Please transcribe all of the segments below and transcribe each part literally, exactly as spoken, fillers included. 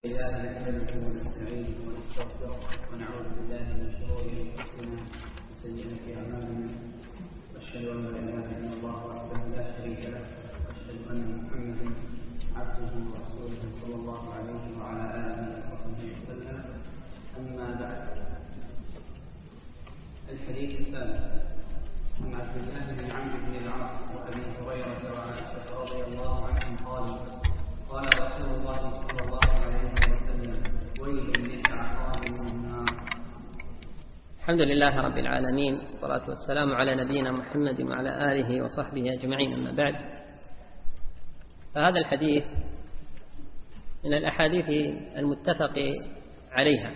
الله نحمده ونستعينه ونستغفره ونعوذ بالله من شرور انفسنا وسيئات اعمالنا واشهد ان لا اله الا الله وحده لا شريك له واشهد ان محمدا عبده ورسوله صلى الله عليه وعلى اله وصحبه وسلم. اما بعد، الحديث الثالث عن عبد الله بن عمرو بن العاص وابي هريره وعائشه رضي الله عنهم قال قال رسول الله صلى الله عليه وسلم: ويل للأعقاب من النار. الحمد لله رب العالمين، والصلاة والسلام على نبينا محمد وعلى آله وصحبه أجمعين. أما بعد، فهذا الحديث من الأحاديث المتفق عليها،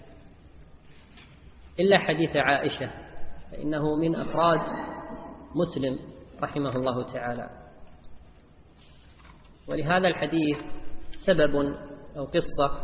إلا حديث عائشة فإنه من أفراد مسلم رحمه الله تعالى. ولهذا الحديث سبب أو قصة.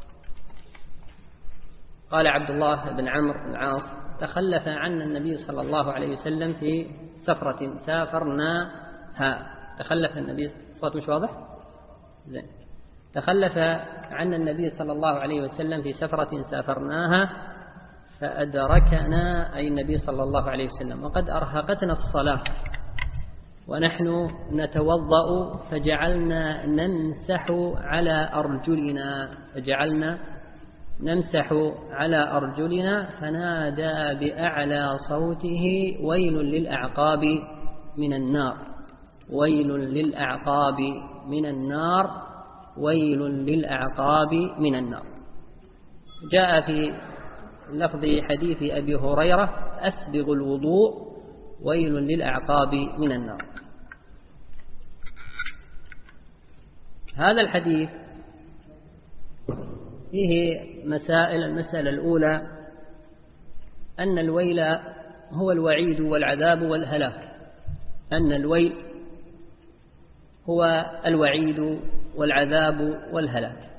قال عبد الله بن عمرو بن العاص: تخلف عنا النبي صلى الله عليه وسلم في سفرة سافرناها. تخلف النبي، الصوت مش واضح؟ زين. تخلف عنا النبي صلى الله عليه وسلم في سفرة سافرناها فأدركنا، أي النبي صلى الله عليه وسلم، وقد أرهقتنا الصلاة ونحن نتوضأ فجعلنا نمسح على أرجلنا فجعلنا نمسح على أرجلنا فنادى بأعلى صوته: ويل للأعقاب من النار، ويل للأعقاب من النار، ويل للأعقاب من النار. جاء في لفظ حديث أبي هريرة: أسبغ الوضوء، ويل للأعقاب من النار. هذا الحديث فيه مسائل. المسألة الأولى أن الويل هو الوعيد والعذاب والهلاك، أن الويل هو الوعيد والعذاب والهلاك.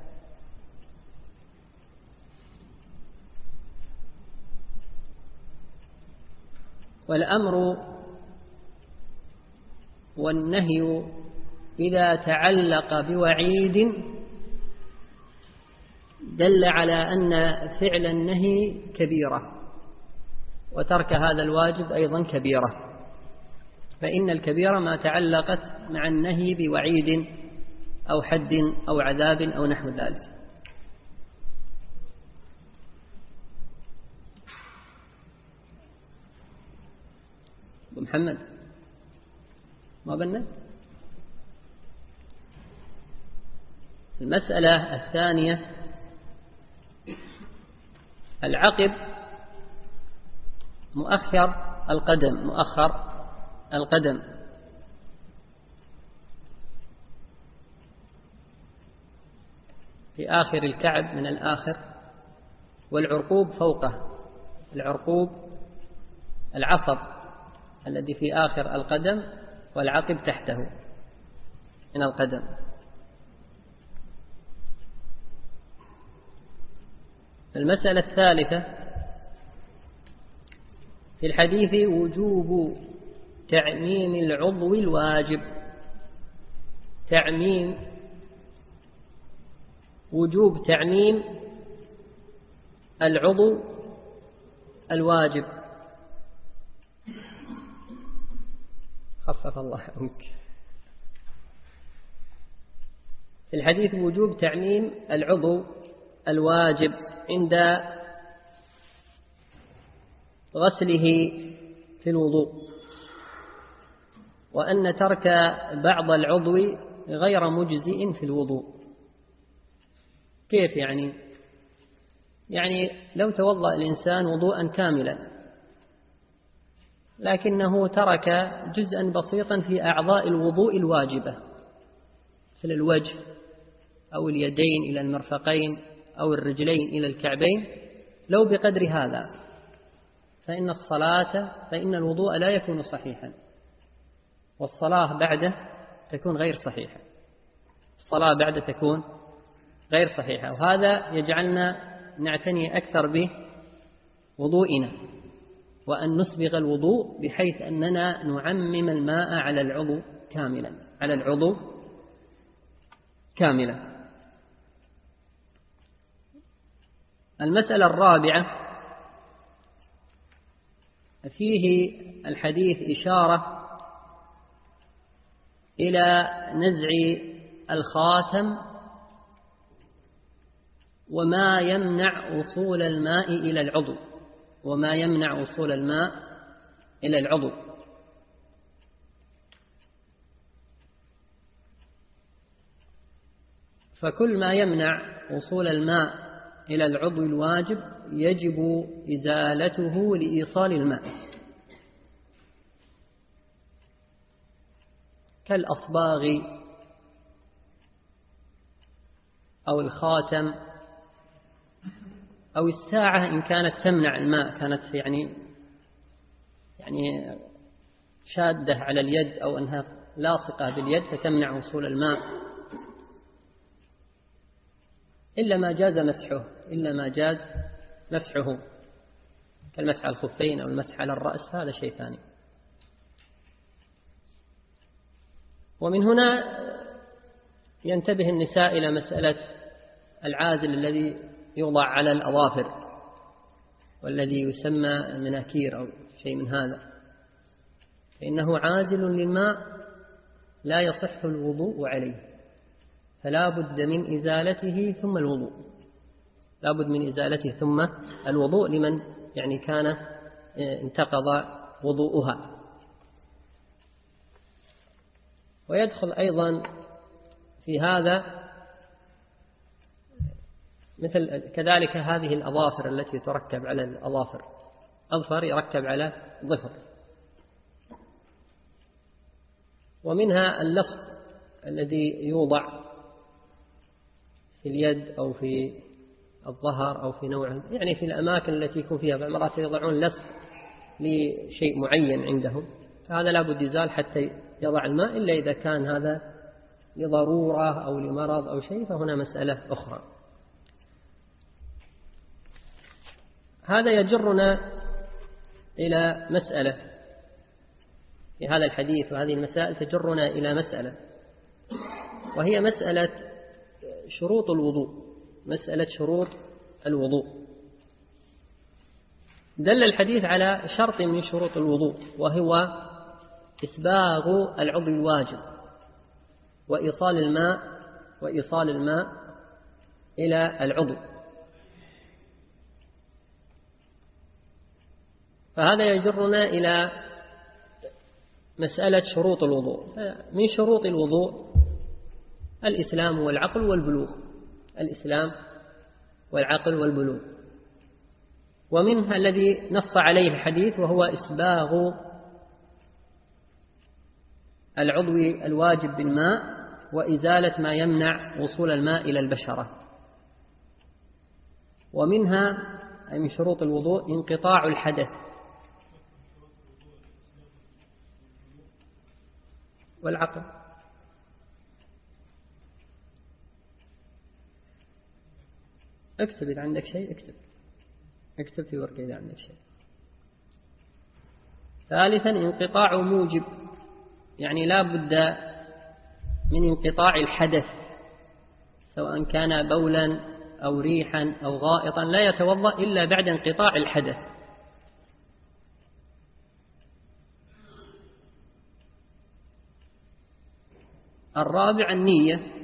والأمر والنهي إذا تعلق بوعيد دل على أن فعل النهي كبيرة، وترك هذا الواجب أيضا كبيرة، فإن الكبيرة ما تعلقت مع النهي بوعيد أو حد أو عذاب أو نحو ذلك. محمد ما بنا. المسألة الثانية: العقب مؤخر القدم مؤخر القدم في آخر الكعب من الآخر، والعرقوب فوقه. العرقوب العصب الذي في آخر القدم، والعقب تحته من القدم. المسألة الثالثة: في الحديث وجوب تعميم العضو الواجب. تعميم وجوب تعميم العضو الواجب. خفف الله عنك. في الحديث وجوب تعميم العضو الواجب عند غسله في الوضوء، وأن ترك بعض العضو غير مجزئ في الوضوء. كيف يعني؟ يعني لو توضأ الإنسان وضوءا كاملا لكنه ترك جزءا بسيطا في أعضاء الوضوء الواجبة، مثل الوجه أو اليدين إلى المرفقين أو الرجلين إلى الكعبين، لو بقدر هذا، فإن الصلاة فإن الوضوء لا يكون صحيحا، والصلاة بعده تكون غير صحيحة. الصلاة بعده تكون غير صحيحة، وهذا يجعلنا نعتني أكثر بوضوئنا، وأن نسبغ الوضوء بحيث أننا نعمم الماء على العضو كاملا على العضو كاملا. المسألة الرابعة فيه الحديث إشارة إلى نزع الخاتم وما يمنع وصول الماء إلى العضو وما يمنع وصول الماء إلى العضو فكل ما يمنع وصول الماء إلى العضو الواجب يجب إزالته لإيصال الماء، كالأصباغ أو الخاتم أو الساعة إن كانت تمنع الماء، كانت يعني يعني شادة على اليد أو أنها لاصقة باليد فتمنع وصول الماء، إلا ما جاز مسحه إلا ما جاز مسحه كالمسح على الخفين أو المسح على الرأس، هذا شيء ثاني. ومن هنا ينتبه النساء إلى مسألة العازل الذي يوضع على الأظافر والذي يسمى مناكير أو شيء من هذا، فإنه عازل للماء لا يصح الوضوء عليه، فلا بد من إزالته ثم الوضوء لا بد من إزالته ثم الوضوء لمن يعني كان انتقض وضوءها. ويدخل أيضا في هذا مثل كذلك هذه الأظافر التي تركب على الأظافر، أظفر يركب على ظفر، ومنها اللصق الذي يوضع في اليد أو في الظهر أو في نوع يعني في الأماكن التي يكون فيها بعض المرات يضعون لصق لشيء معين عندهم، فهذا لا بد يزال حتى يضع الماء، إلا إذا كان هذا لضرورة أو لمرض أو شيء فهنا مسألة أخرى. هذا يجرنا إلى مسألة في هذا الحديث، وهذه المسائل تجرنا إلى مسألة وهي مسألة شروط الوضوء مسألة شروط الوضوء. دل الحديث على شرط من شروط الوضوء وهو إسباغ العضو الواجب وإيصال الماء وإيصال الماء إلى العضو، فهذا يجرنا إلى مسألة شروط الوضوء. من شروط الوضوء الإسلام والعقل والبلوغ الإسلام والعقل والبلوغ ومنها الذي نص عليه الحديث وهو إسباغ العضو الواجب بالماء وإزالة ما يمنع وصول الماء إلى البشرة. ومنها أي من شروط الوضوء انقطاع الحدث والعقل. اكتب إذا عندك شيء اكتب اكتب في ورقة إذا عندك شيء. ثالثا انقطاع موجب، يعني لا بد من انقطاع الحدث سواء كان بولا أو ريحا أو غائطا، لا يتوضأ إلا بعد انقطاع الحدث. الرابع النية.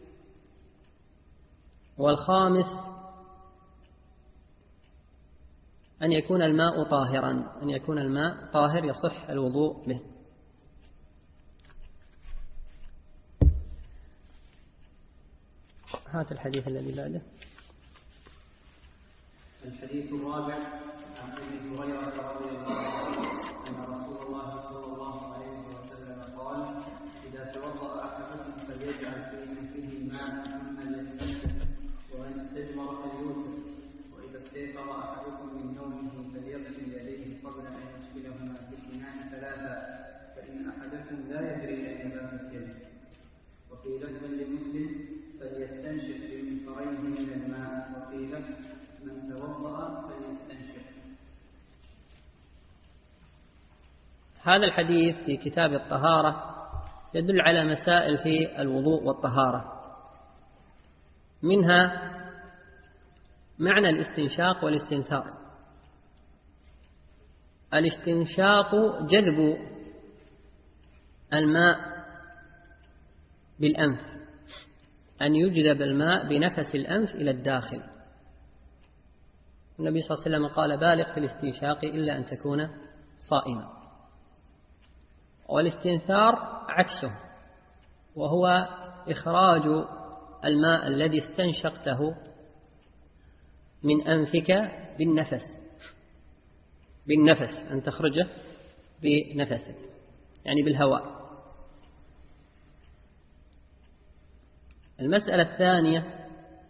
والخامس أن يكون الماء طاهرا أن يكون الماء طاهر يصح الوضوء به. هات الحديث الذي بعده. الحديث الرابع عن ابي هريره رضي الله عنه ان رسول الله صلى الله عليه وسلم قال: اذا توضأ احدكم فليجعل في انفه ماء ثم ليستنشق، وان استجمر فليوتر، واذا استيقظ احدكم من نومه فليغسل يديه قبل ان يدخلهما في الاناء ثلاثا، فان احدكم لا يدري اين باتت يده. وفي لفظ لمسلم: فليستنشق بمنفريه من الماء. وفي لفظ: من توضأ فليستنشق. هذا الحديث في كتاب الطهارة يدل على مسائل في الوضوء والطهارة، منها معنى الاستنشاق والاستنثار. الاستنشاق جذب الماء بالأنف، أن يجذب الماء بنفس الأنف إلى الداخل. النبي صلى الله عليه وسلم قال: بالغ في الاستنشاق إلا أن تكون صائما. والاستنثار عكسه، وهو إخراج الماء الذي استنشقته من أنفك بالنفس بالنفس أن تخرجه بنفسك، يعني بالهواء. المسألة الثانية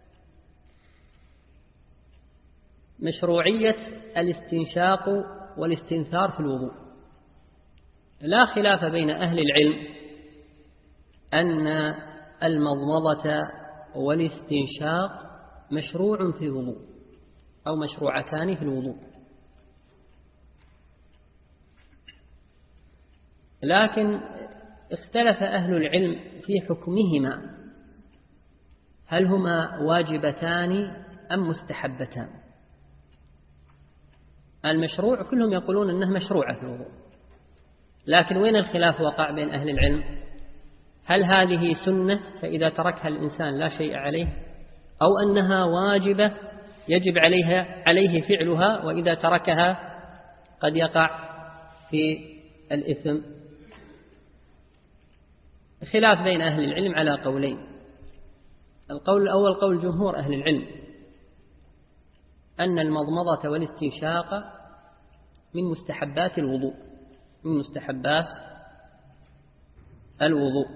مشروعية الاستنشاق والاستنثار في الوضوء. لا خلاف بين أهل العلم أن المضمضة والاستنشاق مشروع في الوضوء أو مشروعتان في الوضوء، لكن اختلف أهل العلم في حكمهما، هل هما واجبتان أم مستحبتان؟ المشروع كلهم يقولون أنها مشروعة في الوضوء، لكن وين الخلاف وقع بين أهل العلم؟ هل هذه سنة فإذا تركها الإنسان لا شيء عليه، أو أنها واجبة يجب عليها عليه فعلها وإذا تركها قد يقع في الإثم؟ خلاف بين أهل العلم على قولين. القول الأول قول جمهور أهل العلم أن المضمضة والاستنشاق من مستحبات الوضوء من مستحبات الوضوء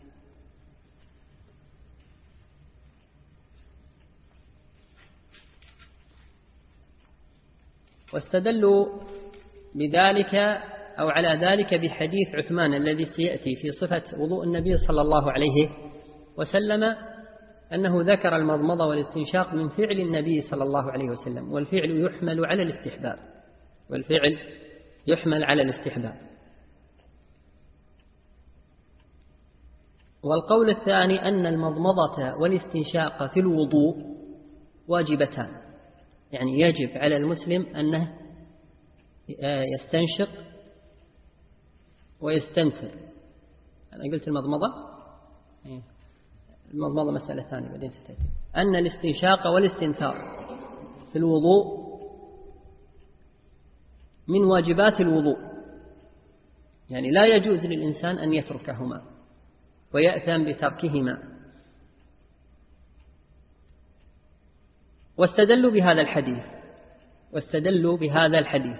واستدلوا بذلك أو على ذلك بحديث عثمان الذي سيأتي في صفة وضوء النبي صلى الله عليه وسلم، أنه ذكر المضمضة والاستنشاق من فعل النبي صلى الله عليه وسلم، والفعل يحمل على الاستحباب والفعل يحمل على الاستحباب. والقول الثاني أن المضمضة والاستنشاق في الوضوء واجبتان، يعني يجب على المسلم أنه يستنشق ويستنثر. أنا قلت المضمضة المضمضة مسألة ثانية بعدين ستأتي. أن الاستنشاق والاستنثار في الوضوء من واجبات الوضوء، يعني لا يجوز للإنسان أن يتركهما ويأثم بتركهما. واستدلوا بهذا الحديث واستدلوا بهذا الحديث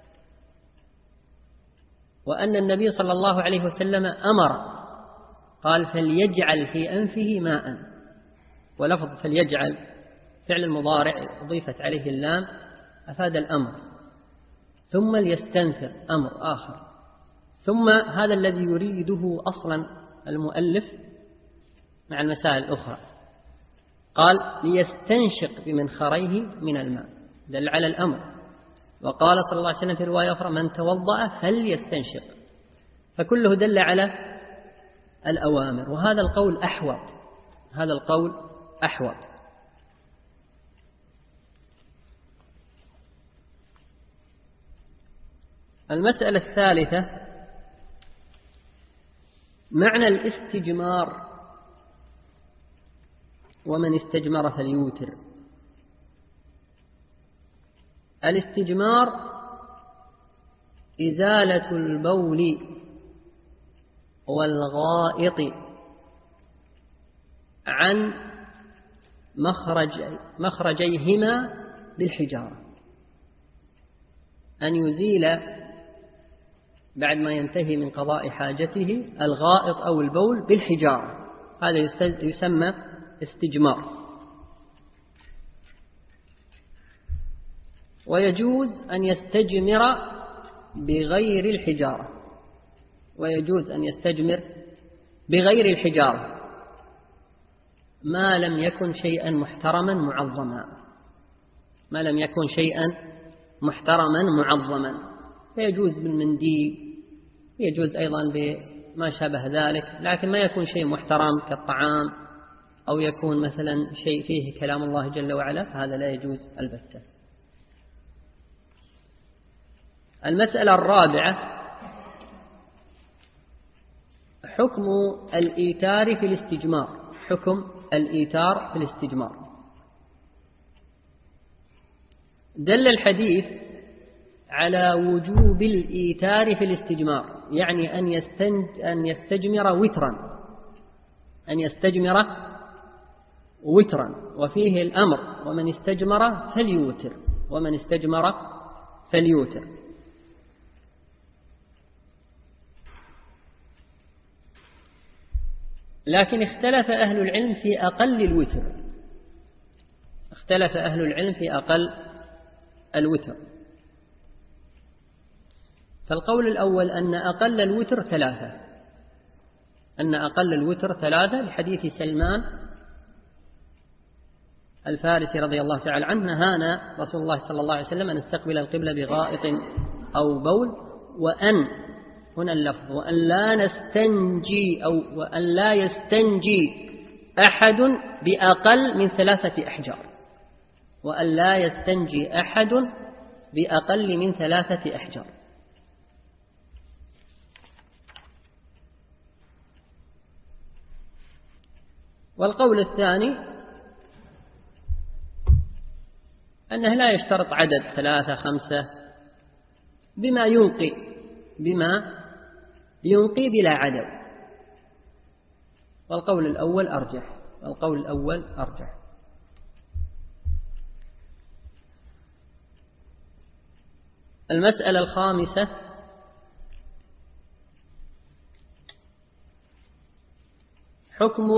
وأن النبي صلى الله عليه وسلم أمر، قال: فليجعل في أنفه ماء، ولفظ فليجعل فعل المضارع أضيفت عليه اللام أفاد الأمر، ثم ليستنثر أمر آخر، ثم هذا الذي يريده أصلا المؤلف مع المسائل الأخرى، قال: ليستنشق بمنخريه من الماء، دل على الأمر. وقال صلى الله عليه وسلم في رواية أخرى: من توضأ فليستنشق، فكله دل على الأوامر. وهذا القول أحوط هذا القول أحوط المسألة الثالثة معنى الاستجمار، ومن استجمر فليوتر. الاستجمار إزالة البول والغائط عن مخرج مخرجيهما بالحجارة، أن يزيل بعد ما ينتهي من قضاء حاجته الغائط أو البول بالحجارة، هذا يسمى استجمار. ويجوز أن يستجمر بغير الحجارة ويجوز أن يستجمر بغير الحجارة ما لم يكن شيئا محترما معظما ما لم يكن شيئا محترما معظما فيجوز بالمنديل، يجوز أيضا بما شابه ذلك، لكن ما يكون شيء محترم كالطعام أو يكون مثلا شيء فيه كلام الله جل وعلا، هذا لا يجوز البتة. المسألة الرابعة حكم الإيتار في الاستجمار. حكم الإيتار في الاستجمار. دل الحديث على وجوب الإيتار في الاستجمار، يعني أن يستنج أن يستجمر وترا، أن يستجمر وترا، وفيه الأمر ومن استجمر فليوتر، ومن استجمر فليوتر. لكن اختلف أهل العلم في أقل الوتر، اختلف أهل العلم في أقل الوتر. فالقول الأول أن أقل الوتر ثلاثة، أن أقل الوتر ثلاثة لحديث سلمان الفارسي رضي الله تعالى عنه: نهانا رسول الله صلى الله عليه وسلم أن نستقبل القبلة بغائط أو بول، وأن هنا اللفظ وأن لا نستنجي أو وأن لا يستنجي أحد بأقل من ثلاثة أحجار، وأن لا يستنجي أحد بأقل من ثلاثة أحجار. والقول الثاني أنه لا يشترط عدد ثلاثة خمسة، بما ينقي بما ينقي بلا عدد. والقول الأول أرجح، والقول الأول أرجح. المسألة الخامسة حكم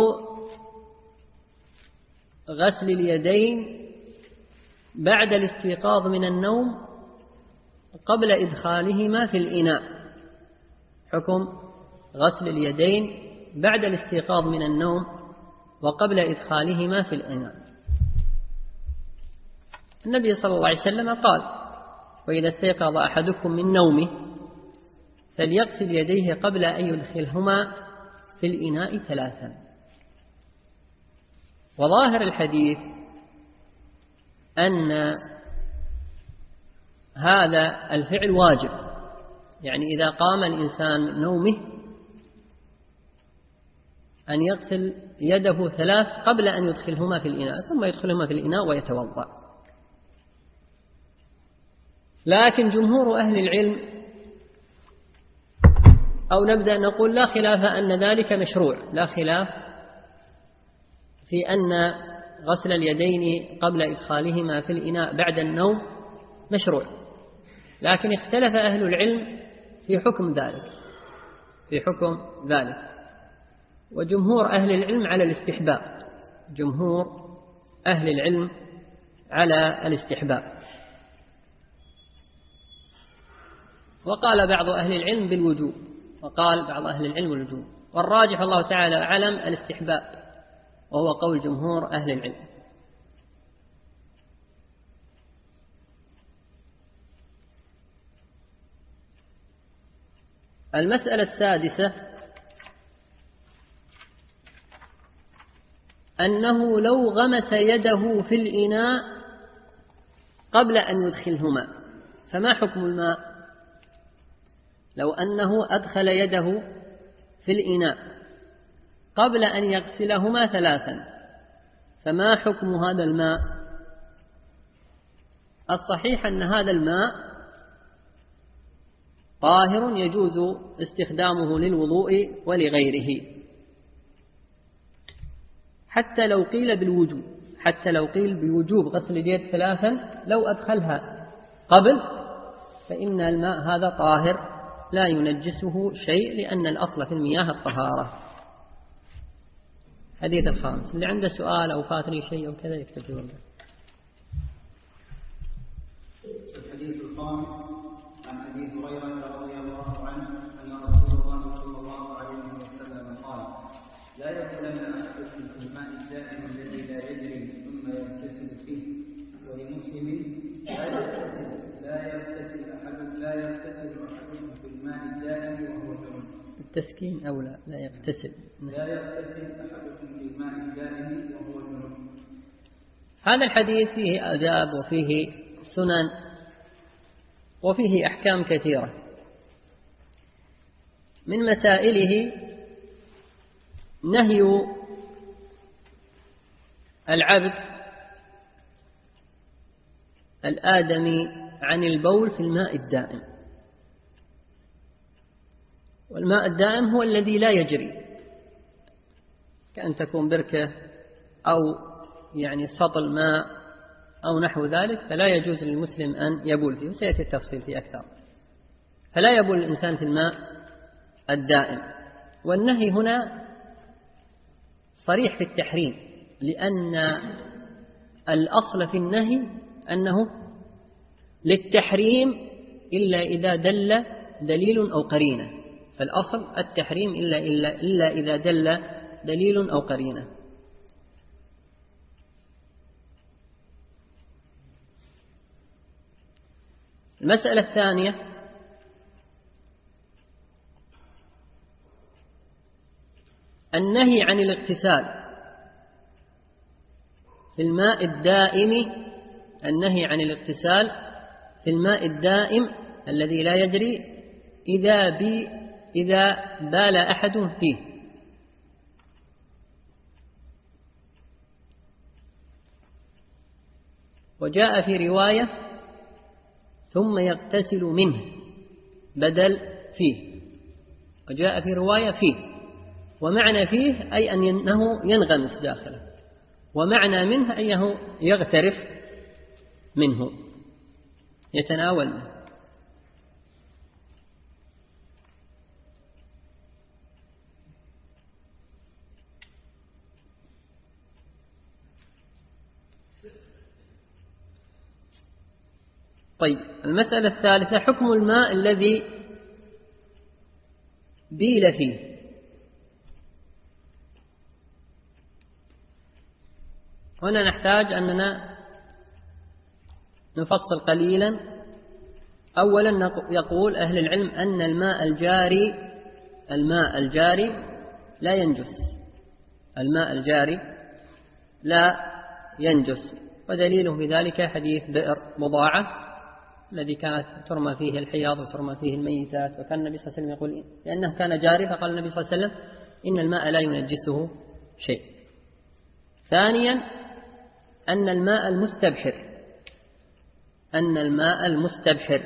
غسل اليدين بعد الاستيقاظ من النوم قبل إدخالهما في الإناء. حكم غسل اليدين بعد الاستيقاظ من النوم وقبل إدخالهما في الإناء. النبي صلى الله عليه وسلم قال: وإذا استيقظ أحدكم من نومه فليغسل يديه قبل أن يدخلهما في الإناء ثلاثا. وظاهر الحديث أن هذا الفعل واجب، يعني إذا قام الإنسان من نومه أن يغسل يده ثلاث قبل أن يدخلهما في الإناء، ثم يدخلهما في الإناء ويتوضأ. لكن جمهور أهل العلم، أو نبدأ نقول لا خلاف أن ذلك مشروع، لا خلاف في أن غسل اليدين قبل إدخالهما في الإناء بعد النوم مشروع، لكن اختلف أهل العلم في حكم ذلك في حكم ذلك وجمهور أهل العلم على الاستحباب، جمهور أهل العلم على الاستحباب. وقال بعض أهل العلم بالوجوب، وقال بعض أهل العلم بالوجوب، والراجح الله تعالى أعلم الاستحباب، وهو قول جمهور أهل العلم. المسألة السادسة أنه لو غمس يده في الإناء قبل أن يدخلهما فما حكم الماء؟ لو أنه أدخل يده في الإناء قبل أن يغسلهما ثلاثا فما حكم هذا الماء؟ الصحيح أن هذا الماء طاهر يجوز استخدامه للوضوء ولغيره، حتى لو قيل بالوجوب، حتى لو قيل بوجوب غسل اليد ثلاثا لو أدخلها قبل فإن الماء هذا طاهر لا ينجسه شيء، لأن الأصل في المياه الطهارة. حديث الخامس، اللي عنده سؤال أو فاتني شيء أو كذا يكتب له. الحديث الخامس عن أبي هريرة رضي الله عنه أن رسول الله صلى الله عليه وسلم قال: لا يقولن أحدكم في الماء الدائم الذي لا يجري ثم يغتسل فيه. ولمسلم: لا يغتسل لا يغتسل أحد لا يغتسل أحدكم في الماء الدائم وهو جنب. التسكين أو لا لا يغتسل. لا يغتسل أحدكم بالماء الدائم وهو جنوب. هذا الحديث فيه آداب وفيه سنن وفيه أحكام كثيرة. من مسائله نهي العبد الآدمي عن البول في الماء الدائم. والماء الدائم هو الذي لا يجري، كأن تكون بركة أو يعني سطل ماء أو نحو ذلك، فلا يجوز للمسلم أن يبول فيه، وسيأتي التفصيل فيه أكثر. فلا يبول الإنسان في الماء الدائم. والنهي هنا صريح في التحريم، لأن الأصل في النهي أنه للتحريم إلا إذا دل دليل أو قرينة. فالأصل التحريم إلا, إلا, إلا إذا دل دليل أو قرينة. المسألة الثانية النهي عن الاغتسال في الماء الدائم. النهي عن الاغتسال في الماء الدائم الذي لا يجري إذا, بي إذا بال أحد فيه. وجاء في رواية ثم يغتسل منه بدل فيه، وجاء في رواية فيه، ومعنى فيه أي أنه ينغمس داخله، ومعنى منه أنه يغترف منه يتناول منه. طيب، المسألة الثالثة حكم الماء الذي بيل فيه. هنا نحتاج أننا نفصل قليلا. أولا يقول أهل العلم أن الماء الجاري الماء الجاري لا ينجس. الماء الجاري لا ينجس، ودليله في ذلك حديث بئر بضاعة الذي كانت ترمى فيه الحياض وترمى فيه الميتات، وكان النبي صلى الله عليه وسلم يقول لأنه كان جاري، فقال النبي صلى الله عليه وسلم إن الماء لا ينجسه شيء. ثانيا أن الماء المستبحر أن الماء المستبحر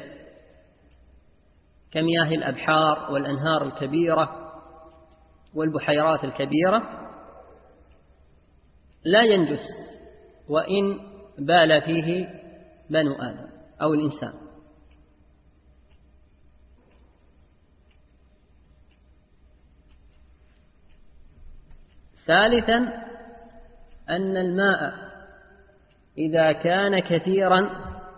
كمياه الأبحار والأنهار الكبيرة والبحيرات الكبيرة لا ينجس وإن بال فيه بنو آدم أو الإنسان. ثالثا أن الماء إذا كان كثيرا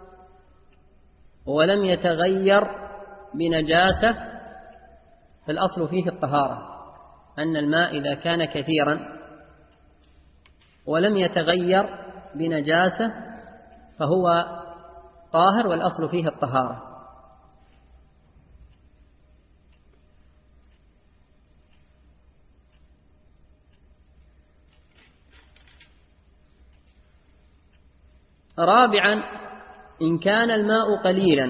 ولم يتغير بنجاسة فالأصل فيه الطهارة. أن الماء إذا كان كثيرا ولم يتغير بنجاسة فهو طاهر، والأصل فيه الطهارة. رابعا إن كان الماء قليلا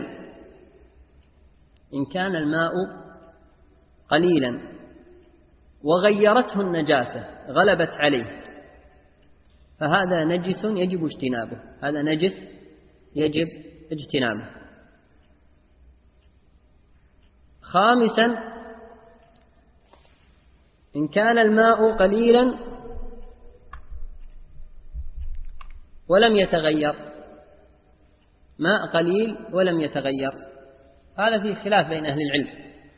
إن كان الماء قليلا وغيرته النجاسة غلبت عليه فهذا نجس يجب اجتنابه. هذا نجس يجب اجتنابه. خامسا إن كان الماء قليلا ولم يتغير، ماء قليل ولم يتغير، هذا فيه خلاف بين أهل العلم.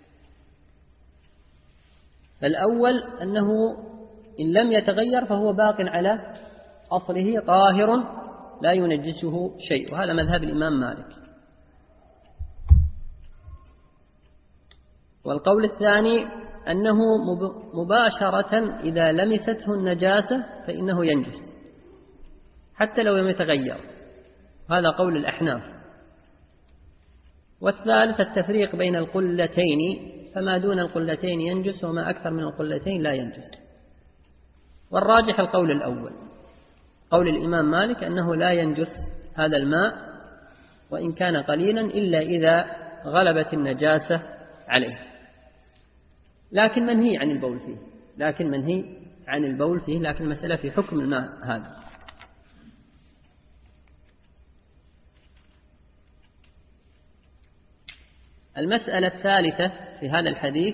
فالأول أنه إن لم يتغير فهو باق على أصله طاهر لا ينجسه شيء، وهذا مذهب الإمام مالك. والقول الثاني أنه مباشرة إذا لمسته النجاسة فإنه ينجس حتى لو لم يتغير، هذا قول الأحناف. والثالث التفريق بين القلتين فما دون القلتين ينجس وما أكثر من القلتين لا ينجس. والراجح القول الأول، قول الإمام مالك أنه لا ينجس هذا الماء وإن كان قليلا إلا إذا غلبت النجاسة عليه، لكن منهي عن البول فيه، لكن منهي عن البول فيه لكن المسألة في حكم الماء هذا. المسألة الثالثة في هذا الحديث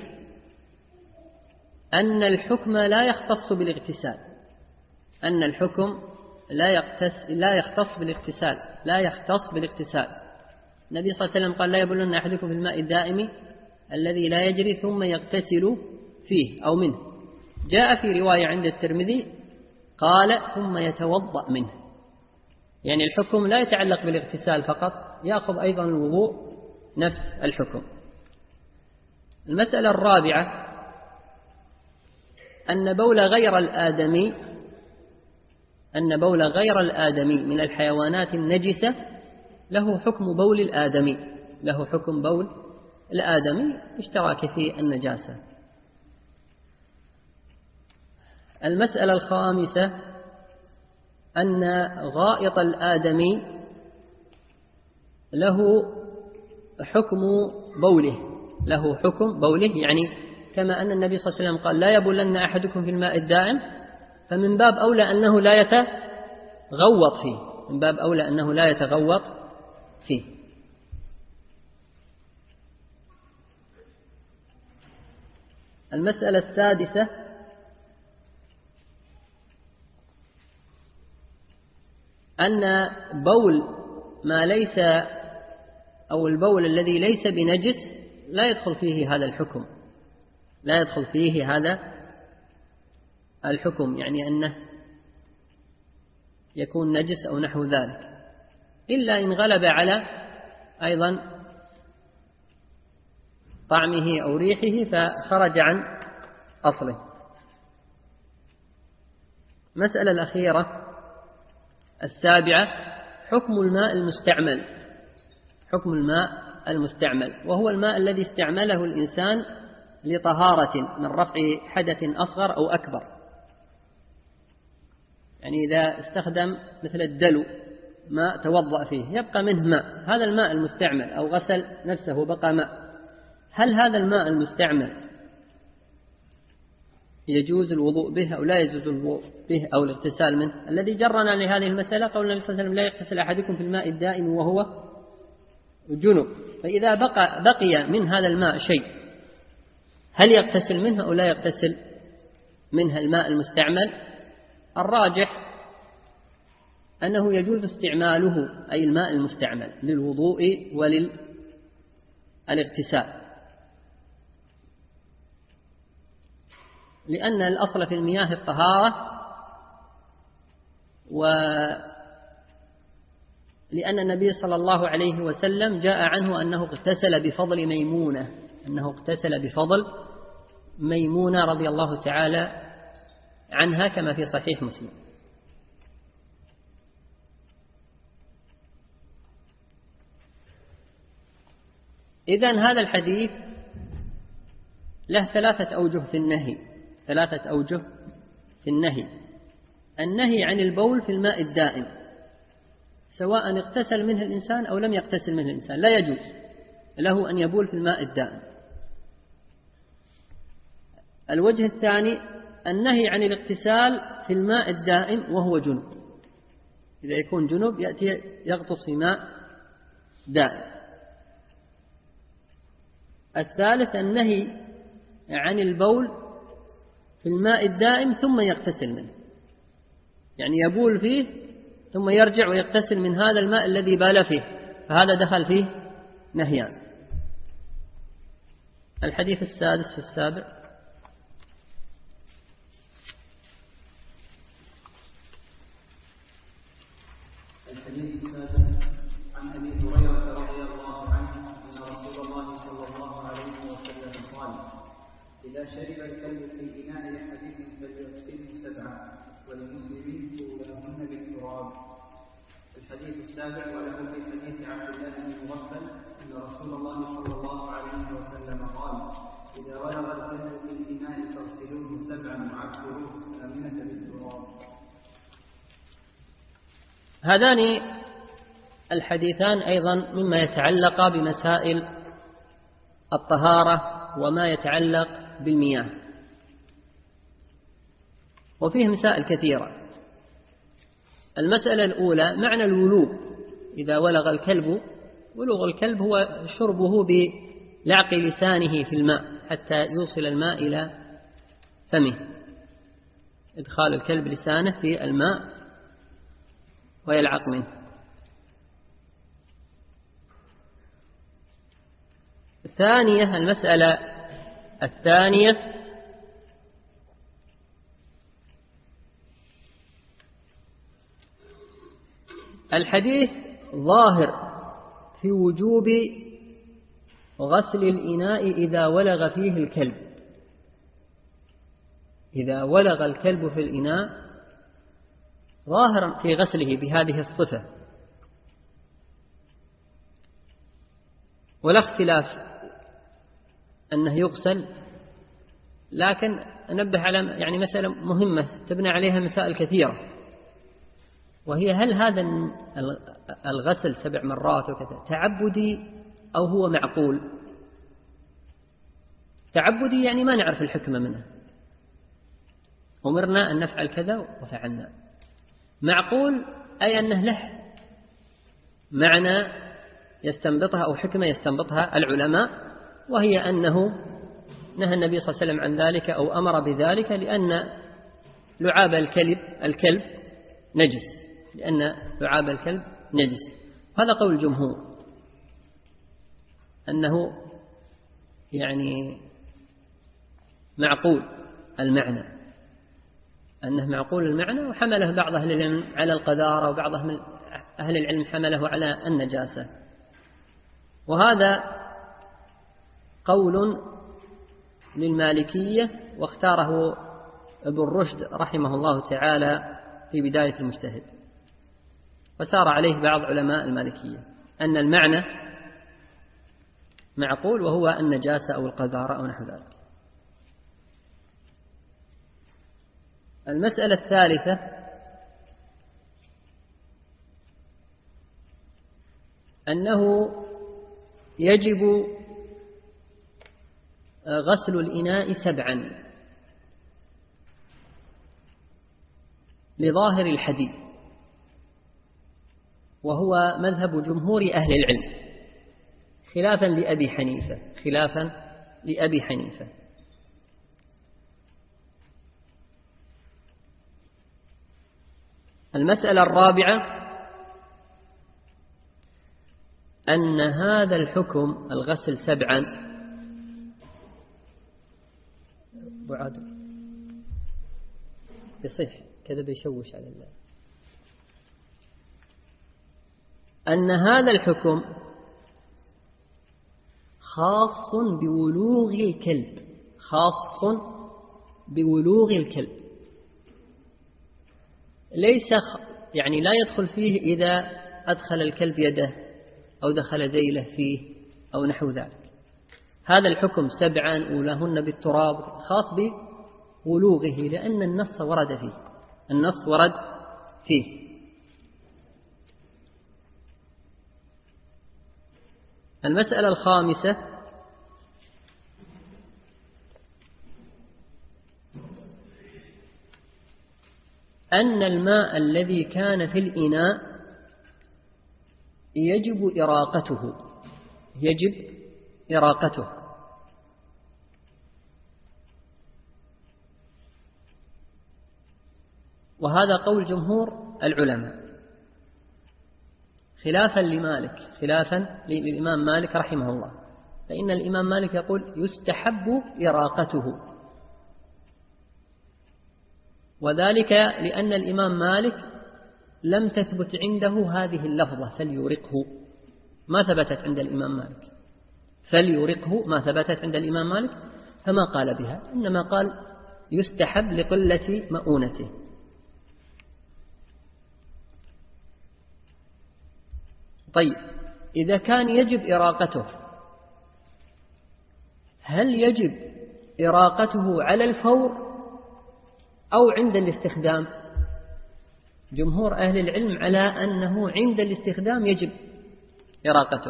أن الحكم لا يختص بالاغتسال، أن الحكم لا يختص لا يختص بالاغتسال لا يختص بالاغتسال. النبي صلى الله عليه وسلم قال: لا يبولن أحدكم في الماء الدائم الذي لا يجري ثم يغتسل فيه أو منه. جاء في رواية عند الترمذي قال: ثم يتوضأ منه، يعني الحكم لا يتعلق بالاغتسال فقط، يأخذ أيضا الوضوء نفس الحكم. المسألة الرابعة أن بول غير الآدمي أن بول غير الآدمي من الحيوانات النجسة له حكم بول الآدمي له حكم بول الآدمي اشتراك في النجاسة. المسألة الخامسة أن غائط الآدمي له حكم بوله له حكم بوله يعني كما أن النبي صلى الله عليه وسلم قال: لا يبولن أحدكم في الماء الدائم، فمن باب أولى أنه لا يتغوط فيه من باب أولى أنه لا يتغوط فيه. المسألة السادسة أن بول ما ليس أو البول الذي ليس بنجس لا يدخل فيه هذا الحكم لا يدخل فيه هذا الحكم يعني أنه يكون نجس أو نحو ذلك، إلا إن غلب على أيضا طعمه أو ريحه فخرج عن أصله. المسألة الأخيرة السابعة حكم الماء المستعمل حكم الماء المستعمل وهو الماء الذي استعمله الإنسان لطهارة من رفع حدث أصغر أو أكبر. يعني إذا استخدم مثل الدلو ماء توضأ فيه يبقى منه ماء، هذا الماء المستعمل، أو غسل نفسه وبقى ماء، هل هذا الماء المستعمل يجوز الوضوء به أو لا يجوز الوضوء به أو الاغتسال منه؟ الذي جرنا لهذه المسألة قول النبي صلى الله عليه وسلم: لا يغتسل أحدكم في الماء الدائم وهو جنب. فإذا بقى بقي من هذا الماء شيء هل يغتسل منه أو لا يغتسل منها الماء المستعمل؟ الراجح أنه يجوز استعماله أي الماء المستعمل للوضوء وللاغتسال، لأن الأصل في المياه الطهارة، ولأن النبي صلى الله عليه وسلم جاء عنه أنه اغتسل بفضل ميمونة أنه اغتسل بفضل ميمونة رضي الله تعالى عنها كما في صحيح مسلم. إذن هذا الحديث له ثلاثة أوجه في النهي ثلاثة أوجه في النهي النهي عن البول في الماء الدائم سواء اغتسل منه الإنسان أو لم يغتسل منه الإنسان، لا يجوز له أن يبول في الماء الدائم. الوجه الثاني النهي عن الاغتسال في الماء الدائم وهو جنب، إذا يكون جنب يأتي يغطس في ماء دائم. الثالث النهي عن البول في الماء الدائم ثم يغتسل منه، يعني يبول فيه ثم يرجع ويغتسل من هذا الماء الذي بال فيه، فهذا دخل فيه نهيان. الحديث السادس والسابع. الحديث السادس عن أبي هريرة رضي الله عنه أن رسول الله صلى الله عليه وسلم قال: إذا شرب الكلب في إناء أحدكم فليغسله سبعا ولمسلم أولاهن بالتراب. الحديث السابع وله في حديث عبد الله بن مغفل أن رسول الله صلى الله عليه وسلم قال: إذا ولغ الكلب في الإناء فاغسلوه سبعا وعفروه آمنة بالتراب. هذان الحديثان أيضا مما يتعلق بمسائل الطهارة وما يتعلق بالمياه، وفيه مسائل كثيرة. المسألة الأولى معنى الولوغ. إذا ولغ الكلب، ولوغ الكلب هو شربه بلعق لسانه في الماء حتى يوصل الماء إلى فمه، إدخال الكلب لسانه في الماء ويلعق منه. الثانية، المسألة الثانية الحديث ظاهر في وجوب غسل الإناء إذا ولغ فيه الكلب. إذا ولغ الكلب في الإناء ظاهر في غسله بهذه الصفة، ولا اختلاف أنه يغسل. لكن أنبه على يعني مسألة مهمة تبنى عليها مسائل كثيرة، وهي هل هذا الغسل سبع مرات وكذا تعبدي أو هو معقول؟ تعبدي يعني ما نعرف الحكمة منه، أمرنا أن نفعل كذا وفعلنا. معقول أي أنه له معنى يستنبطها أو حكمة يستنبطها العلماء، وهي أنه نهى النبي صلى الله عليه وسلم عن ذلك أو أمر بذلك لأن لعاب الكلب الكلب نجس، لأن لعاب الكلب نجس. هذا قول الجمهور، أنه يعني معقول المعنى، أنه معقول المعنى، وحمله بعض أهل العلم على القذارة وبعض أهل العلم حمله على النجاسة. وهذا قول للمالكية، واختاره ابن رشد رحمه الله تعالى في بداية المجتهد، وسار عليه بعض علماء المالكية أن المعنى معقول، وهو النجاسة أو القذارة أو نحو ذلك. المسألة الثالثة أنه يجب غسل الإناء سبعا لظاهر الحديث، وهو مذهب جمهور أهل العلم، خلافا لأبي حنيفة خلافا لأبي حنيفة المسألة الرابعة أن هذا الحكم الغسل سبعا بعد يصيح كذا بيشوش على الله، أن هذا الحكم خاص بولوغ الكلب، خاص بولوغ الكلب، ليس يعني لا يدخل فيه إذا أدخل الكلب يده أو دخل ذيله فيه أو نحو ذلك. هذا الحكم سبعا أولاهن بالتراب خاص بولوغه، لأن النص ورد فيه النص ورد فيه المسألة الخامسة أن الماء الذي كان في الإناء يجب إراقته يجب إراقته وهذا قول جمهور العلماء، خلافا لمالك خلافا للإمام مالك رحمه الله، فإن الإمام مالك يقول يستحب إراقته، وذلك لأن الإمام مالك لم تثبت عنده هذه اللفظة فليرقه، ما ثبتت عند الإمام مالك، فليرقه ما ثبتت عند الإمام مالك، فما قال بها، إنما قال يستحب لقلة مؤونته. طيب، إذا كان يجب إراقته، هل يجب إراقته على الفور أو عند الاستخدام؟ جمهور أهل العلم على أنه عند الاستخدام يجب إراقته،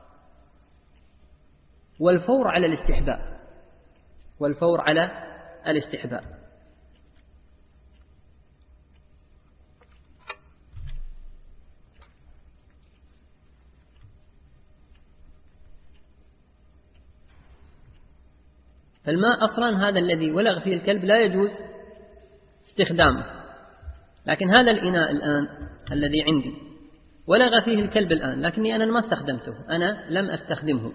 والفور على الاستحباب، والفور على الاستحباب. فالماء أصلا هذا الذي ولغ فيه الكلب لا يجوز استخدامه، لكن هذا الإناء الآن الذي عندي ولغ فيه الكلب الآن، لكني أنا ما استخدمته، أنا لم أستخدمه،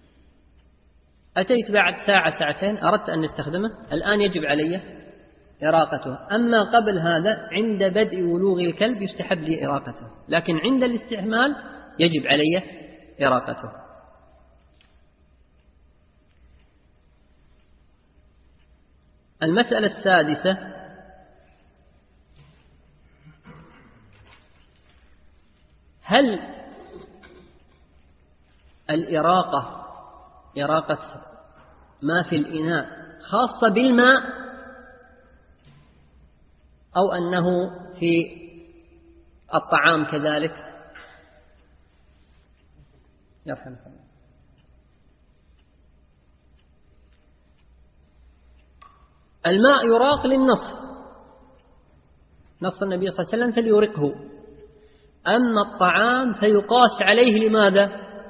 أتيت بعد ساعة ساعتين أردت أن أستخدمه، الآن يجب علي إراقته. أما قبل هذا عند بدء ولوغ الكلب يستحب لي إراقته، لكن عند الاستعمال يجب علي إراقته. المسألة السادسة: هل الإراقة إراقة ما في الإناء خاصة بالماء، أو أنه في الطعام كذلك؟ يرحمك الله. الماء يراق للنص، نص النبي صلى الله عليه وسلم فليرقه. أما الطعام فيقاس عليه لماذا؟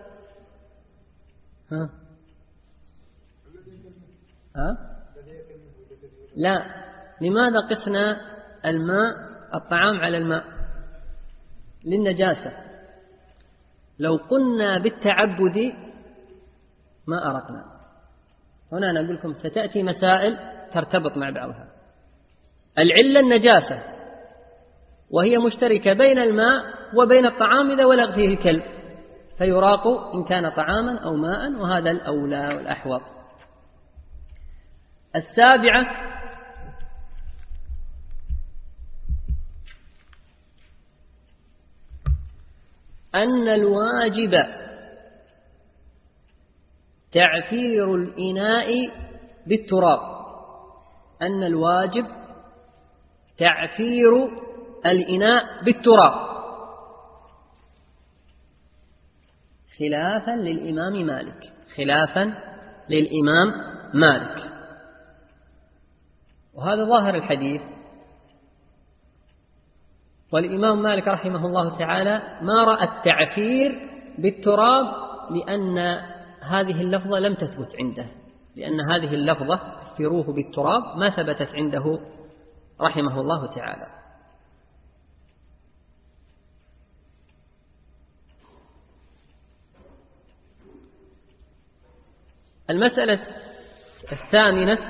ها؟ ها؟ لا، لماذا قسنا الماء الطعام على الماء؟ للنجاسة. لو قلنا بالتعبد ما أرقنا. هنا نقول لكم ستأتي مسائل ترتبط مع بعضها. العلة النجاسة، وهي مشتركة بين الماء وبين الطعام إذا ولغ فيه الكلب، فيراق إن كان طعاما أو ماء، وهذا الأولى والأحوط. السابعة: أن الواجب تعفير الإناء بالتراب، أن الواجب تعفير الإناء بالتراب، خلافا للإمام مالك، خلافا للإمام مالك. وهذا ظاهر الحديث. والإمام مالك رحمه الله تعالى ما رأى التعفير بالتراب، لأن هذه اللفظة لم تثبت عنده، لأن هذه اللفظة اعفروه بالتراب ما ثبتت عنده رحمه الله تعالى. المسألة الثامنة: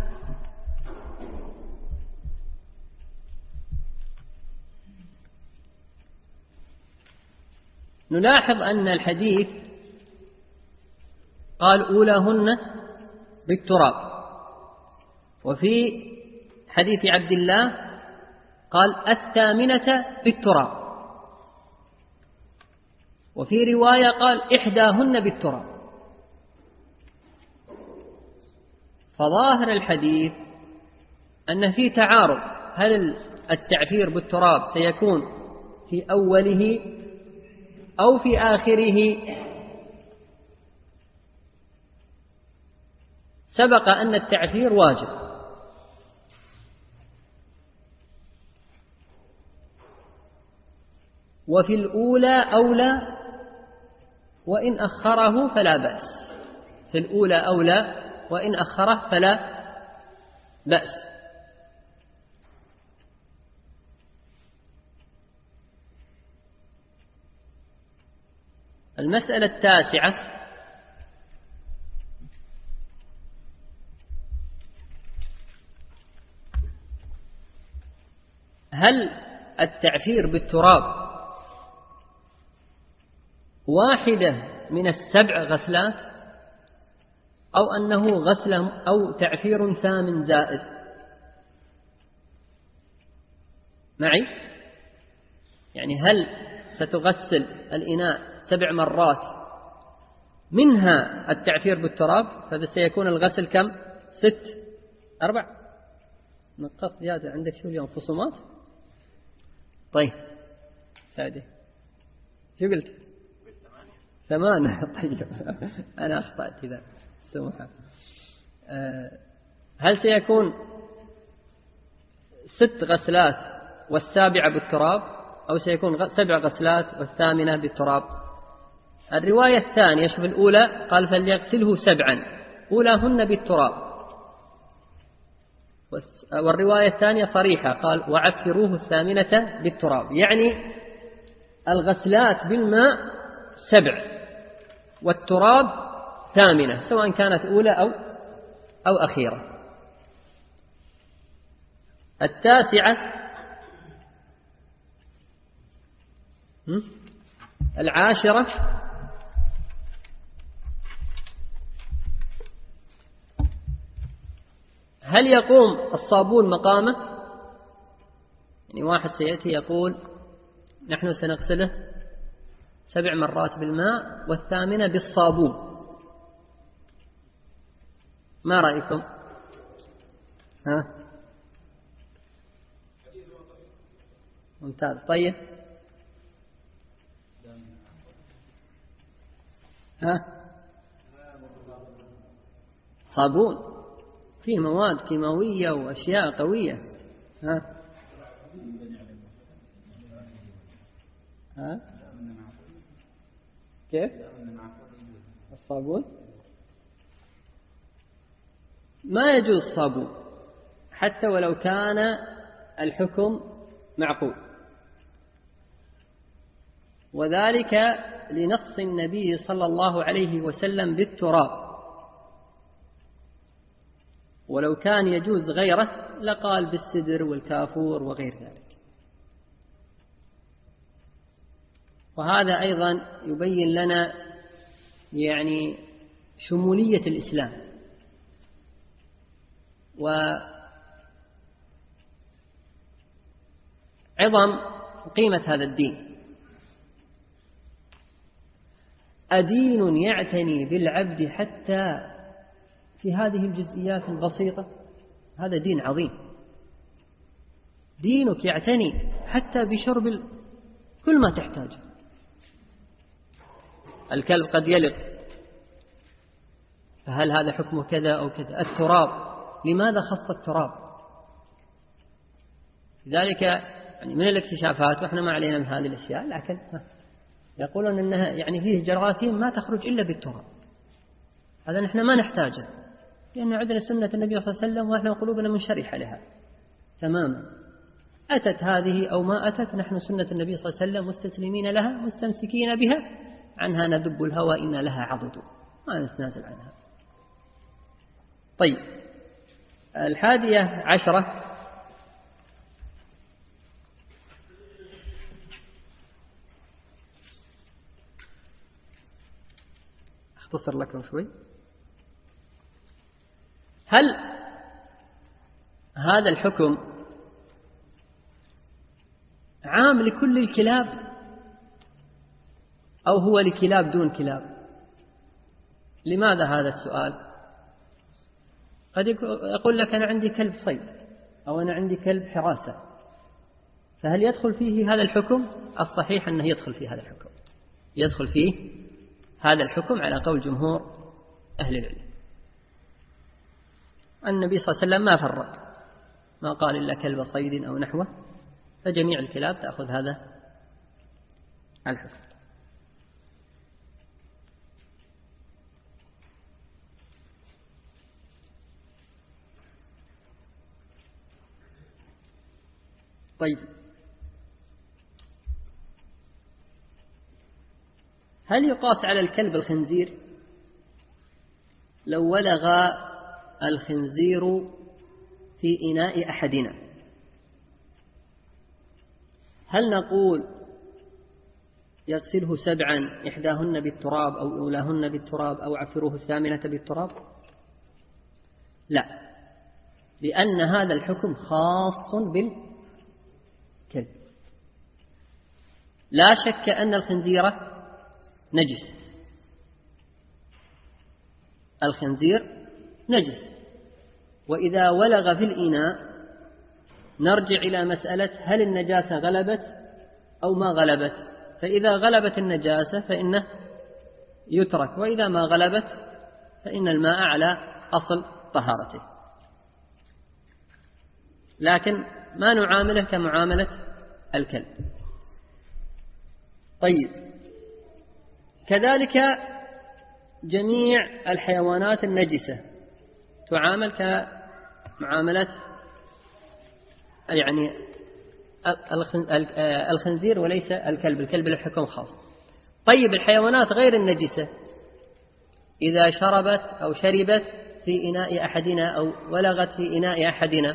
نلاحظ أن الحديث قال أولاهن بالتراب، وفي حديث عبد الله قال الثامنة بالتراب، وفي رواية قال إحداهن بالتراب. فظاهر الحديث أن في تعارض، هل التعفير بالتراب سيكون في أوله أو في آخره؟ سبق أن التعفير واجب، وفي الأولى أولى، وإن أخره فلا بأس. في الأولى أولى، وإن أخره فلا بأس. المسألة التاسعة: هل التعفير بالتراب واحدة من السبع غسلات، أو أنه غسل أو تعفير ثامن زائد؟ معي؟ يعني هل ستغسل الإناء سبع مرات منها التعفير بالتراب، فسيكون الغسل كم؟ ست أربع نقص زيادة عندك شو اليوم خصومات؟ طيب سعدي شو قلت؟ ثمانية. طيب أنا أخطأت إذا سمحة. هل سيكون ست غسلات والسابعة بالتراب أو سيكون سبع غسلات والثامنة بالتراب؟ الرواية الثانية شوف الأولى قال فليغسله سبعا أولاهن بالتراب، والرواية الثانية صريحة قال وعفروه الثامنة بالتراب، يعني الغسلات بالماء سبع والتراب ثامنة سواء كانت أولى أو أو أخيرة. التاسعة العاشرة هل يقوم الصابون مقامه؟ يعني واحد سيأتي يقول نحن سنغسله سبع مرات بالماء والثامنة بالصابون، ما رأيكم؟ ها؟ ممتاز. طيب ها؟ صابون فيه مواد كيماوية وأشياء قوية. ها؟ ها؟ كيف؟ الصابون ما يجوز صابون حتى ولو كان الحكم معقول، وذلك لنص النبي صلى الله عليه وسلم بالتراب، ولو كان يجوز غيره لقال بالسدر والكافور وغير ذلك. وهذا أيضا يبين لنا يعني شمولية الإسلام وعظم قيمة هذا الدين. أدين يعتني بالعبد حتى في هذه الجزئيات البسيطة؟ هذا دين عظيم. دينك يعتني حتى بشرب كل ما تحتاجه. الكلب قد يلق، فهل هذا حكمه كذا أو كذا؟ التراب لماذا خص التراب؟ لذلك يعني من الاكتشافات، وإحنا ما علينا من هذه الأشياء، لكن يقولون أنها يعني فيه جراثيم ما تخرج إلا بالتراب. هذا نحن ما نحتاجه لأن عندنا سنة النبي صلى الله عليه وسلم وإحنا قلوبنا منشرحة لها تماما. أتت هذه أو ما أتت نحن سنة النبي صلى الله عليه وسلم مستسلمين لها مستمسكين بها، عنها ندب الهوى إن لها عضد، ما نتنازل عنها. طيب الحادية عشرة أختصر لكم شوي. هل هذا الحكم عام لكل الكلاب أو هو لكلاب دون كلاب؟ لماذا هذا السؤال؟ قد يقول لك أنا عندي كلب صيد أو أنا عندي كلب حراسة، فهل يدخل فيه هذا الحكم؟ الصحيح أنه يدخل فيه هذا الحكم، يدخل فيه هذا الحكم على قول جمهور أهل العلم. النبي صلى الله عليه وسلم ما فرق، ما قال إلا كلب صيد أو نحوه، فجميع الكلاب تأخذ هذا الحكم. طيب هل يقاس على الكلب الخنزير؟ لو ولغ الخنزير في إناء أحدنا هل نقول يغسله سبعا إحداهن بالتراب أو أولاهن بالتراب أو عفروه الثامنة بالتراب؟ لا، لأن هذا الحكم خاص بالكلب. لا شك أن الخنزير نجس، الخنزير نجس، وإذا ولغ في الإناء نرجع إلى مسألة هل النجاسة غلبت أو ما غلبت. فإذا غلبت النجاسة فإنه يترك، وإذا ما غلبت فإن الماء على أصل طهارته، لكن ما نعامله كمعاملة الكلب. طيب، كذلك جميع الحيوانات النجسة تعامل كمعاملة يعني الخنزير وليس الكلب، الكلب له حكم خاص. طيب، الحيوانات غير النجسة إذا شربت أو شربت في إناء أحدنا أو ولغت في إناء أحدنا،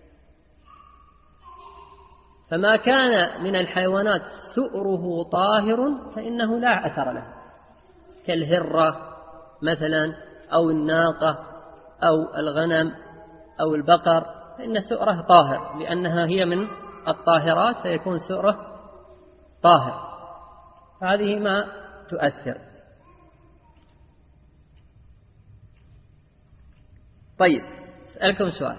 فما كان من الحيوانات سؤره طاهر فإنه لا أثر له، كالهرة مثلا أو الناقة أو الغنم أو البقر، فإن سؤره طاهر لأنها هي من الطاهرات، فيكون سؤره طاهر، هذه ما تؤثر. طيب، أسألكم سؤال: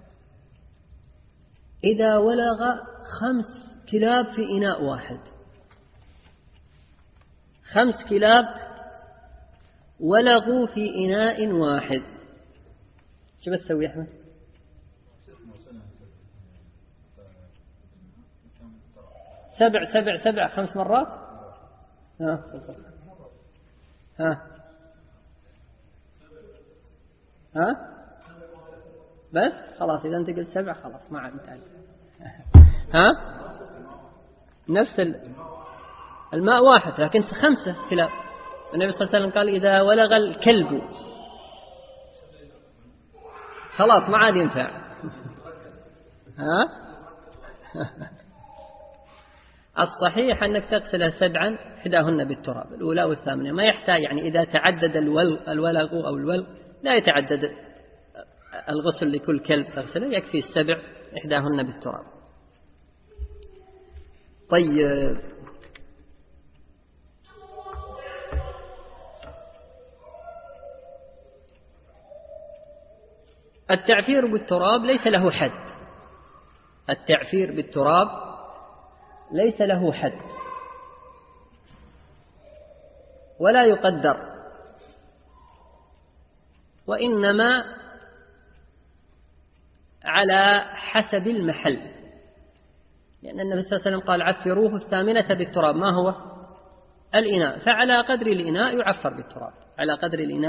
إذا ولغ خمس كلاب في إناء واحد، خمس كلاب ولغوا في إناء واحد، شو بتسوي يا أحمد؟ سبع سبع سبع خمس مرات. ها ها ها بس خلاص، إذا أنت قلت سبع خلاص ما عاد نتعلم. ها نفس الماء واحد لكن خمسة كلاب. النبي صلى الله عليه وسلم قال: إذا ولغ الكلب خلاص ما عاد ينفع. ها الصحيح أنك تغسلها سبعا، إحداهن بالتراب، الأولى والثامنة، ما يحتاج يعني إذا تعدد الولغ أو الولغ لا يتعدد الغسل لكل كلب تغسله، يكفي السبع إحداهن بالتراب. طيب، التعفير بالتراب ليس له حد، التعفير بالتراب ليس له حد ولا يقدر، وإنما على حسب المحل، لأن النبي صلى الله عليه وسلم قال: عفروه الثامنة بالتراب، ما هو الإناء، فعلى قدر الإناء يعفر بالتراب، على قدر الإناء